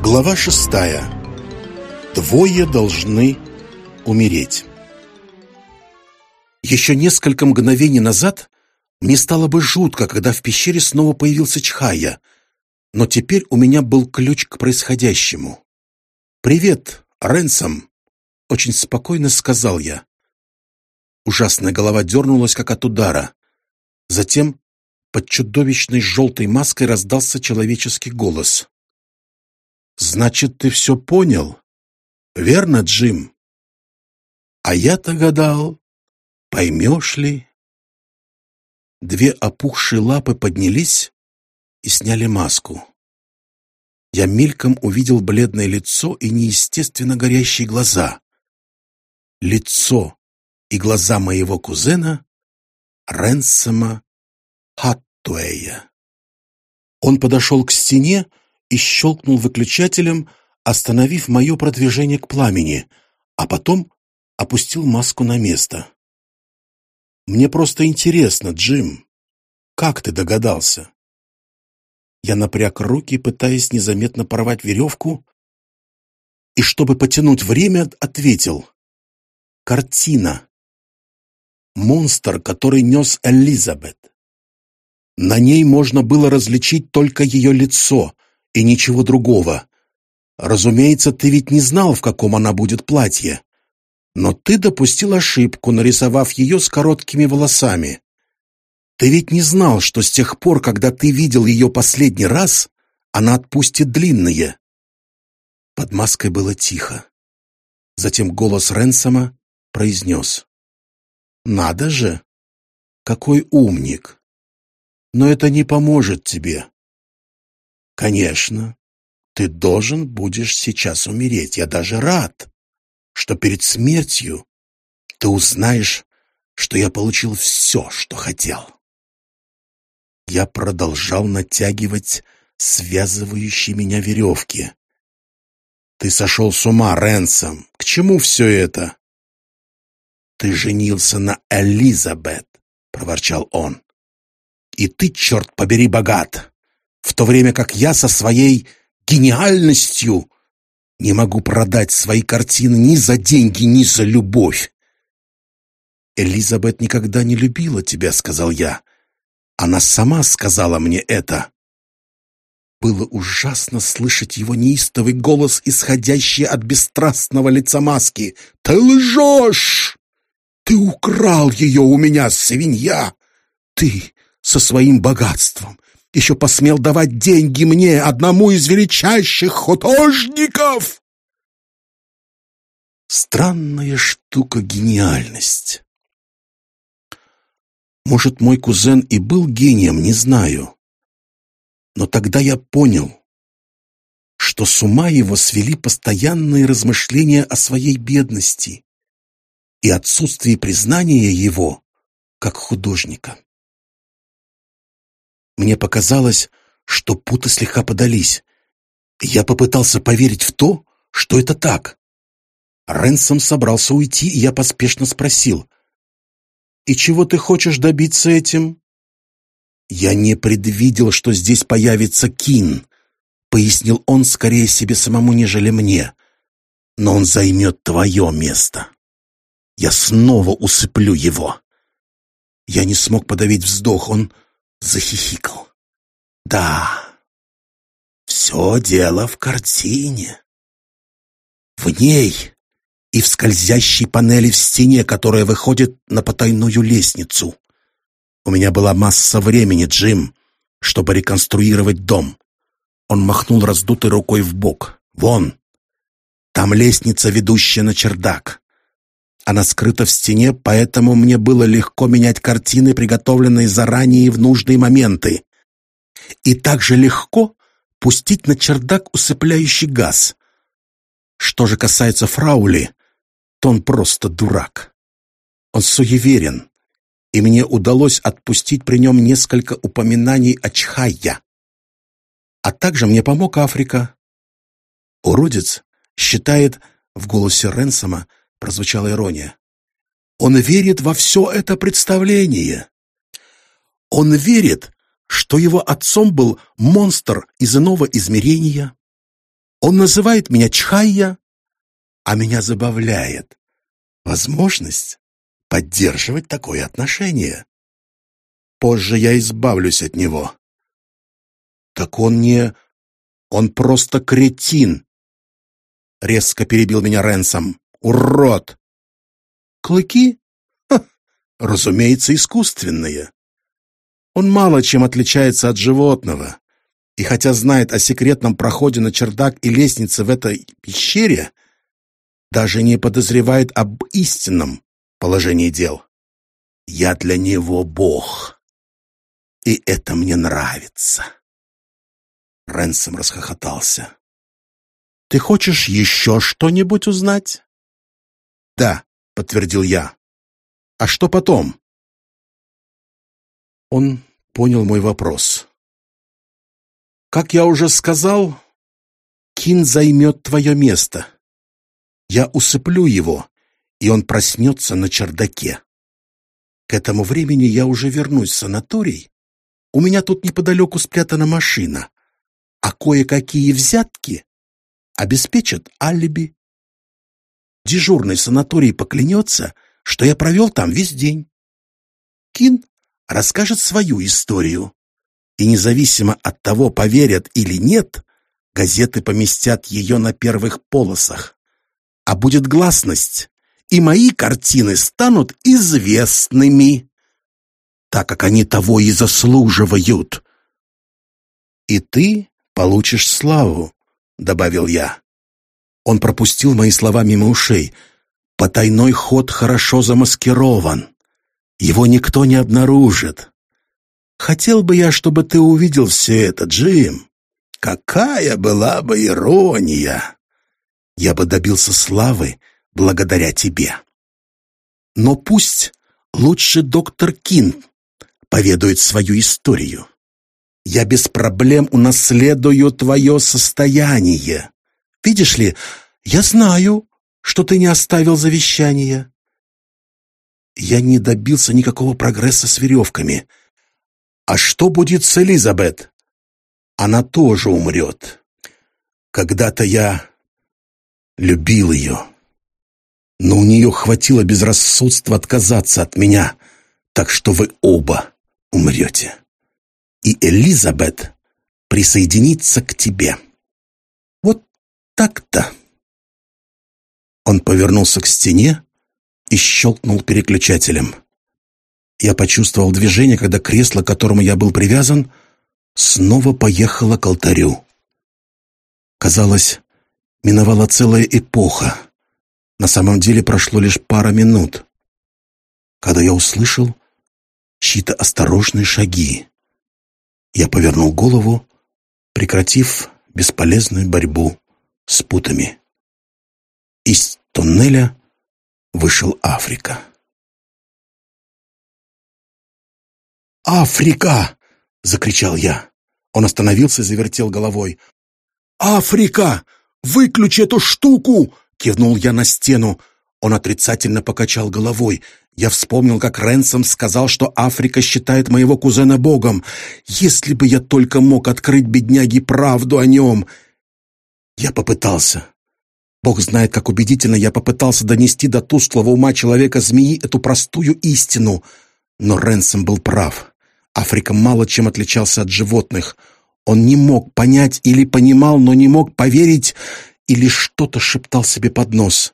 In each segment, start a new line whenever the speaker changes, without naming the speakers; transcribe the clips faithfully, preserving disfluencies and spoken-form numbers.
Глава шестая. Двое должны умереть. Еще несколько мгновений назад мне стало бы жутко, когда в пещере снова появился Чхая, но теперь у меня был ключ к происходящему. «Привет, Ренсом!» — очень спокойно сказал я. Ужасная голова дернулась, как от удара. Затем под чудовищной желтой маской раздался человеческий голос. «Значит, ты все понял? Верно, Джим? А я-то гадал, поймешь ли?» Две опухшие лапы поднялись и сняли маску. Я мельком увидел бледное лицо и неестественно горящие глаза. Лицо и глаза моего кузена Ренсома Хаттуэя. Он подошел к стене и щелкнул выключателем, остановив мое продвижение к пламени, а потом опустил маску на место. «Мне просто интересно, Джим, как ты догадался?» Я напряг руки, пытаясь незаметно порвать веревку, и, чтобы потянуть время, ответил. «Картина. Монстр, который нес Элизабет. На ней можно было различить только ее лицо и ничего другого. Разумеется, ты ведь не знал, в каком она будет платье. Но ты допустил ошибку, нарисовав ее с короткими волосами. Ты ведь не знал, что с тех пор, когда ты видел ее последний раз, она отпустит длинные». Под маской было тихо. Затем голос Ренсома произнес. «Надо же! Какой умник! Но это не поможет тебе. Конечно, ты должен будешь сейчас умереть. Я даже рад, что перед смертью ты узнаешь, что я получил все, что хотел». Я продолжал натягивать связывающие меня веревки. «Ты сошел с ума, Ренсом! К чему все это?» «Ты женился на Элизабет», — проворчал он. «И ты, черт побери, богат, в то время как я со своей гениальностью не могу продать свои картины ни за деньги, ни за любовь». «Элизабет никогда не любила тебя», — сказал я. «Она сама сказала мне это». Было ужасно слышать его неистовый голос, исходящий от бесстрастного лица маски. «Ты лжешь! Ты украл ее у меня, свинья! Ты со своим богатством еще посмел давать деньги мне, одному из величайших художников!» Странная штука гениальность. Может, мой кузен и был гением, не знаю. Но тогда я понял, что с ума его свели постоянные размышления о своей бедности и отсутствии признания его как художника. Мне показалось, что путы слегка подались. Я попытался поверить в то, что это так. Ренсом собрался уйти, и я поспешно спросил: «И чего ты хочешь добиться этим?» «Я не предвидел, что здесь появится Кин», — пояснил он скорее себе самому, нежели мне. «Но он займет твое место. Я снова усыплю его». Я не смог подавить вздох, он захихикал. «Да, все дело в картине. В ней и в скользящей панели в стене, которая выходит на потайную лестницу. У меня была масса времени, Джим, чтобы реконструировать дом». Он махнул раздутой рукой вбок. «Вон, там лестница, ведущая на чердак. Она скрыта в стене, поэтому мне было легко менять картины, приготовленные заранее в нужные моменты. И также легко пустить на чердак усыпляющий газ. Что же касается Фраули, то он просто дурак. Он суеверен, и мне удалось отпустить при нем несколько упоминаний о Чхайя. А также мне помог Африка. Уродец считает, в голосе Ренсома прозвучала ирония, он верит во все это представление. Он верит, что его отцом был монстр из иного измерения, Он называет меня Чхайя, а меня забавляет возможность поддерживать такое отношение. Позже я избавлюсь от него. Так он не... Он просто кретин. Резко перебил меня Ренсом. Урод! Клыки? Ха, разумеется, искусственные. Он мало чем отличается от животного. И хотя знает о секретном проходе на чердак и лестнице в этой пещере, даже не подозревает об истинном положении дел. Я для него бог. И это мне нравится. Ренсом расхохотался. «Ты хочешь еще что-нибудь узнать?» «Да», — подтвердил я. «А что потом?» Он понял мой вопрос. «Как я уже сказал, Кин займет твое место. Я усыплю его, и он проснется на чердаке. К этому времени я уже вернусь в санаторий. У меня тут неподалеку спрятана машина, а кое-какие взятки обеспечат алиби. Дежурный в санатории поклянется, что я провел там весь день. Кин расскажет свою историю, и независимо от того, поверят или нет, газеты поместят ее на первых полосах. А будет гласность, и мои картины станут известными, так как они того и заслуживают. И ты получишь славу, — добавил я. Он пропустил мои слова мимо ушей. Потайной ход хорошо замаскирован. Его никто не обнаружит. Хотел бы я, чтобы ты увидел все это, Джим. Какая была бы ирония! Я бы добился славы благодаря тебе. Но пусть лучше доктор Кин поведает свою историю. Я без проблем унаследую твое состояние. Видишь ли, я знаю, что ты не оставил завещания. Я не добился никакого прогресса с веревками. А что будет с Элизабет? Она тоже умрет. Когда-то я любил ее, но у нее хватило безрассудства отказаться от меня, так что вы оба умрете. И Элизабет присоединится к тебе. Вот так-то. Он повернулся к стене и щелкнул переключателем. Я почувствовал движение, когда кресло, к которому я был привязан, снова поехало к алтарю. Казалось, миновала целая эпоха. На самом деле прошло лишь пара минут, когда я услышал чьи-то осторожные шаги. Я повернул голову, прекратив бесполезную борьбу с путами. Из тоннеля вышел Африка. «Африка!» — закричал я. Он остановился и завертел головой. «Африка! Выключи эту штуку!» — кивнул я на стену. Он отрицательно покачал головой. Я вспомнил, как Ренсом сказал, что Африка считает моего кузена богом. Если бы я только мог открыть бедняге правду о нем. Я попытался. Бог знает, как убедительно я попытался донести до тусклого ума человека-змеи эту простую истину. Но Ренсом был прав. Африка мало чем отличался от животных. Он не мог понять или понимал, но не мог поверить, или что-то шептал себе под нос.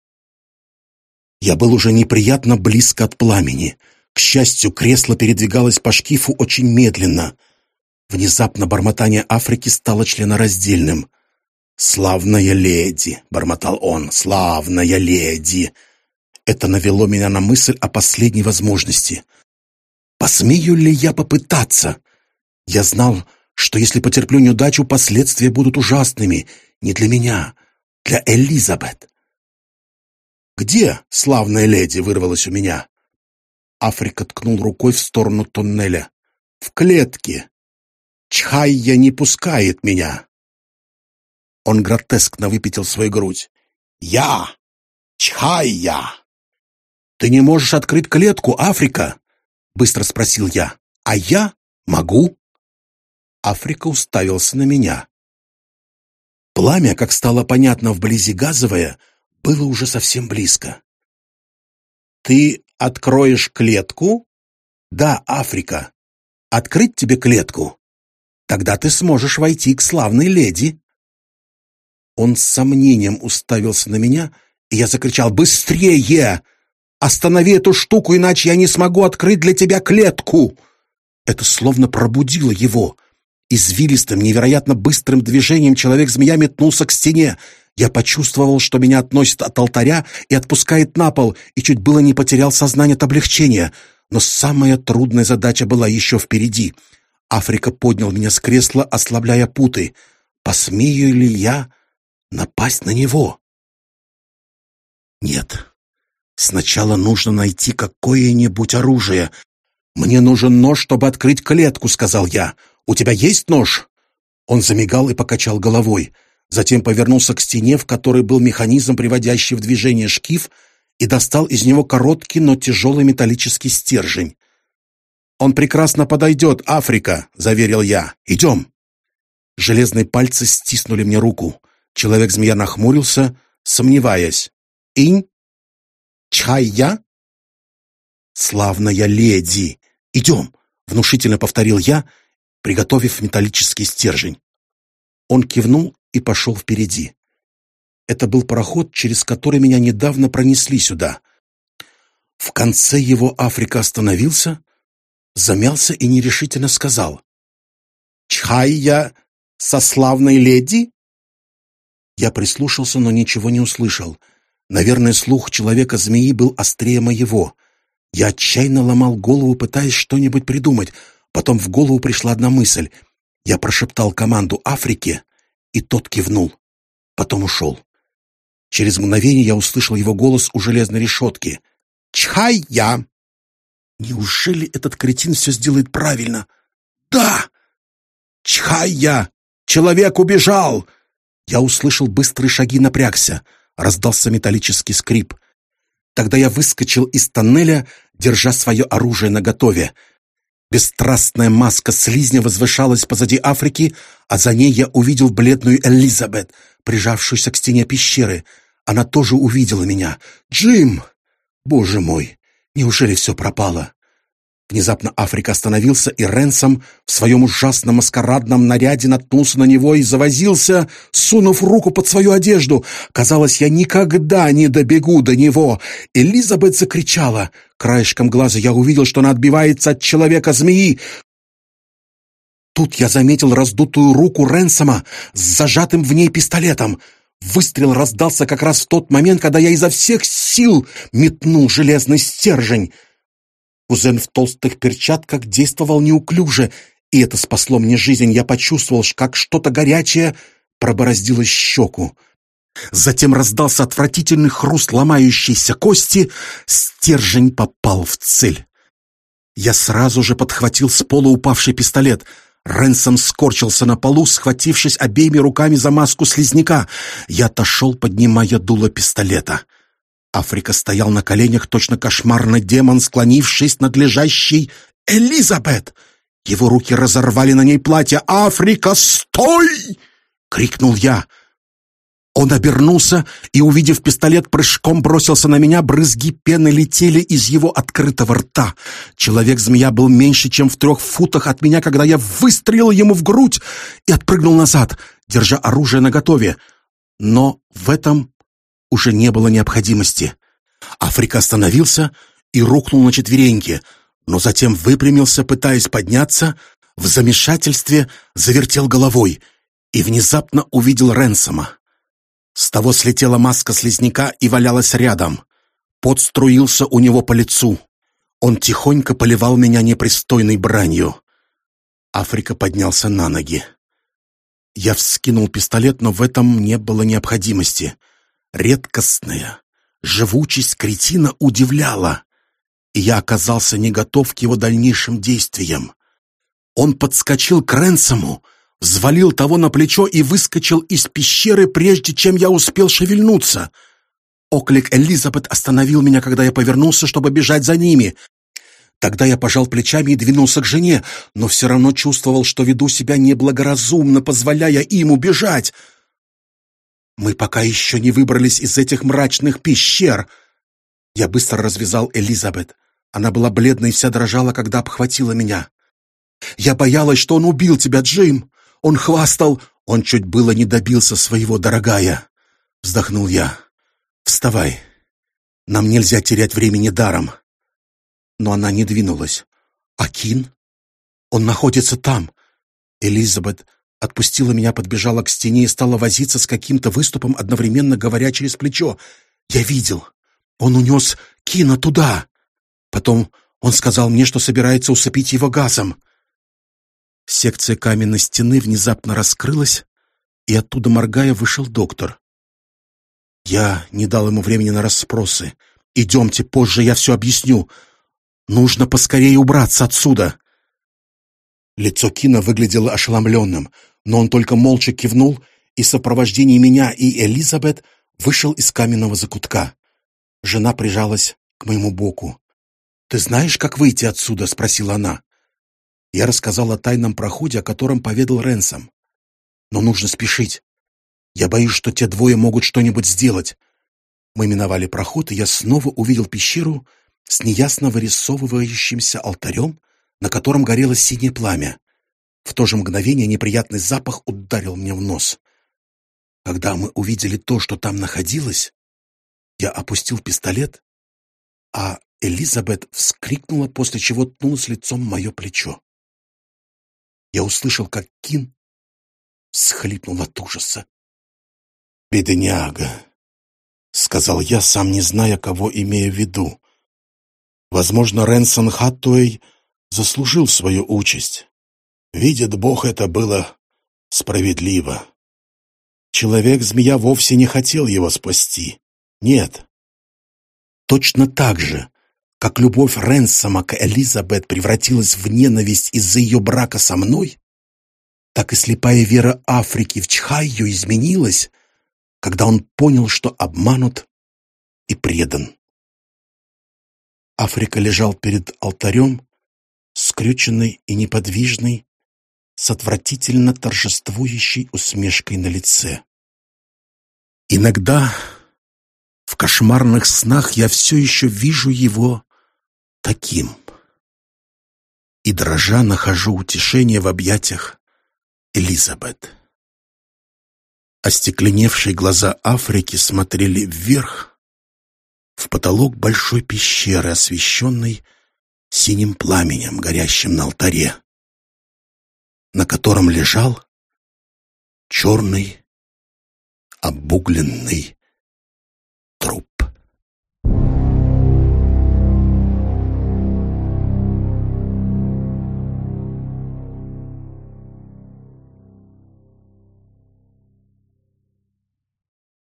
Я был уже неприятно близко от пламени. К счастью, кресло передвигалось по шкифу очень медленно. Внезапно бормотание Африки стало членораздельным. «Славная леди!» — бормотал он. «Славная леди!» Это навело меня на мысль о последней возможности. Посмею ли я попытаться? Я знал, что если потерплю неудачу, последствия будут ужасными. Не для меня, для Элизабет. «Где славная леди?» — вырвалась у меня. Африка ткнул рукой в сторону тоннеля. «В клетке. Чхайя не пускает меня». Он гротескно выпятил свою грудь. «Я! Чхайя!» «Ты не можешь открыть клетку, Африка?» — быстро спросил я. «А я могу?» Африка уставился на меня. Пламя, как стало понятно вблизи газовое, было уже совсем близко. «Ты откроешь клетку?» «Да, Африка. Открыть тебе клетку? Тогда ты сможешь войти к славной леди». Он с сомнением уставился на меня, и я закричал: «Быстрее! Останови эту штуку, иначе я не смогу открыть для тебя клетку!» Это словно пробудило его. Извилистым, невероятно быстрым движением человек-змея метнулся к стене. Я почувствовал, что меня относит от алтаря и отпускает на пол, и чуть было не потерял сознание от облегчения. Но самая трудная задача была еще впереди. Африка поднял меня с кресла, ослабляя путы. Посмею ли я напасть на него? Нет. Сначала нужно найти какое-нибудь оружие. «Мне нужен нож, чтобы открыть клетку», — сказал я. «У тебя есть нож?» Он замигал и покачал головой. Затем повернулся к стене, в которой был механизм, приводящий в движение шкив, и достал из него короткий, но тяжелый металлический стержень. «Он прекрасно подойдет, Африка», — заверил я. «Идем». Железные пальцы стиснули мне руку. Человек-змея нахмурился, сомневаясь. «Инь? Чай-я?» «Славная леди! Идем!» — внушительно повторил я, приготовив металлический стержень. Он кивнул и пошел впереди. Это был пароход, через который меня недавно пронесли сюда. В конце его Африка остановился, замялся и нерешительно сказал: «Чхай-я со славной леди?» Я прислушался, но ничего не услышал. Наверное, слух человека-змеи был острее моего. Я отчаянно ломал голову, пытаясь что-нибудь придумать. Потом в голову пришла одна мысль. Я прошептал команду Африке, и тот кивнул. Потом ушел. Через мгновение я услышал его голос у железной решетки. «Чхай-я!» Неужели этот кретин все сделает правильно? «Да!» «Чхай-я! Человек убежал!» Я услышал быстрые шаги, напрягся. Раздался металлический скрип. Тогда я выскочил из тоннеля, держа свое оружие наготове. Бесстрастная маска слизня возвышалась позади Африки, а за ней я увидел бледную Элизабет, прижавшуюся к стене пещеры. Она тоже увидела меня. «Джим! Боже мой! Неужели все пропало?» Внезапно Африка остановился, и Ренсом в своем ужасном маскарадном наряде наткнулся на него и завозился, сунув руку под свою одежду. Казалось, я никогда не добегу до него. Элизабет закричала. Краешком глаза я увидел, что она отбивается от человека-змеи. Тут я заметил раздутую руку Ренсома с зажатым в ней пистолетом. Выстрел раздался как раз в тот момент, когда я изо всех сил метнул железный стержень. Кузен в толстых перчатках действовал неуклюже, и это спасло мне жизнь. Я почувствовал, как что-то горячее пробороздило щеку. Затем раздался отвратительный хруст ломающейся кости. Стержень попал в цель. Я сразу же подхватил с пола упавший пистолет. Ренсом скорчился на полу, схватившись обеими руками за маску слизняка. Я отошел, поднимая дуло пистолета. Африка стоял на коленях, точно кошмарный демон, склонившись над лежащей Элизабет. Его руки разорвали на ней платье. «Африка, стой!» — крикнул я. Он обернулся и, увидев пистолет, прыжком бросился на меня. Брызги пены летели из его открытого рта. Человек-змея был меньше, чем в трех футах от меня, когда я выстрелил ему в грудь и отпрыгнул назад, держа оружие наготове. Но в этом уже не было необходимости. Африка остановился и рухнул на четвереньки, но затем выпрямился, пытаясь подняться, в замешательстве завертел головой и внезапно увидел Ренсома. С того слетела маска слизняка и валялась рядом. Пот струился у него по лицу. Он тихонько поливал меня непристойной бранью. Африка поднялся на ноги. Я вскинул пистолет, но в этом не было необходимости. Редкостная живучесть кретина удивляла, и я оказался не готов к его дальнейшим действиям. Он подскочил к Ренсому, взвалил того на плечо и выскочил из пещеры, прежде чем я успел шевельнуться. Оклик Элизабет остановил меня, когда я повернулся, чтобы бежать за ними. Тогда я пожал плечами и двинулся к жене, но все равно чувствовал, что веду себя неблагоразумно, позволяя им убежать. Мы пока еще не выбрались из этих мрачных пещер. Я быстро развязал Элизабет. Она была бледной и вся дрожала, когда обхватила меня. Я боялась, что он убил тебя, Джим. Он хвастал. Он чуть было не добился своего, дорогая. Вздохнул я. Вставай. Нам нельзя терять времени даром. Но она не двинулась. А Кин? Он находится там. Элизабет отпустила меня, подбежала к стене и стала возиться с каким-то выступом, одновременно говоря через плечо. Я видел. Он унес Кина туда. Потом он сказал мне, что собирается усыпить его газом. Секция каменной стены внезапно раскрылась, и оттуда, моргая, вышел доктор. Я не дал ему времени на расспросы. «Идемте, позже я все объясню. Нужно поскорее убраться отсюда». Лицо Кина выглядело ошеломленным, но он только молча кивнул и в сопровождении меня и Элизабет вышел из каменного закутка. Жена прижалась к моему боку. «Ты знаешь, как выйти отсюда?» — спросила она. Я рассказал о тайном проходе, о котором поведал Ренсом. «Но нужно спешить. Я боюсь, что те двое могут что-нибудь сделать». Мы миновали проход, и я снова увидел пещеру с неясно вырисовывающимся алтарем, на котором горело синее пламя. В то же мгновение неприятный запах ударил мне в нос. Когда мы увидели то, что там находилось, я опустил пистолет, а Элизабет вскрикнула, после чего ткнулась лицом в мое плечо. Я услышал, как Кин всхлипнул от ужаса. «Бедняга», — сказал я, сам не зная, кого имею в виду. Возможно, Ренсон Хаттуэй заслужил свою участь. Видит Бог, это было справедливо. Человек-змея вовсе не хотел его спасти. Нет. Точно так же, как любовь Ренсома к Элизабет превратилась в ненависть из-за ее брака со мной, так и слепая вера Африки в Чхайю изменилась, когда он понял, что обманут и предан. Африка лежал перед алтарем, скрюченный и неподвижный, с отвратительно торжествующей усмешкой на лице. Иногда в кошмарных снах я все еще вижу его таким. И дрожа нахожу утешение в объятиях Элизабет. Остекленевшие глаза Африки смотрели вверх, в потолок большой пещеры, освещенной синим пламенем, горящим на алтаре, на котором лежал черный обугленный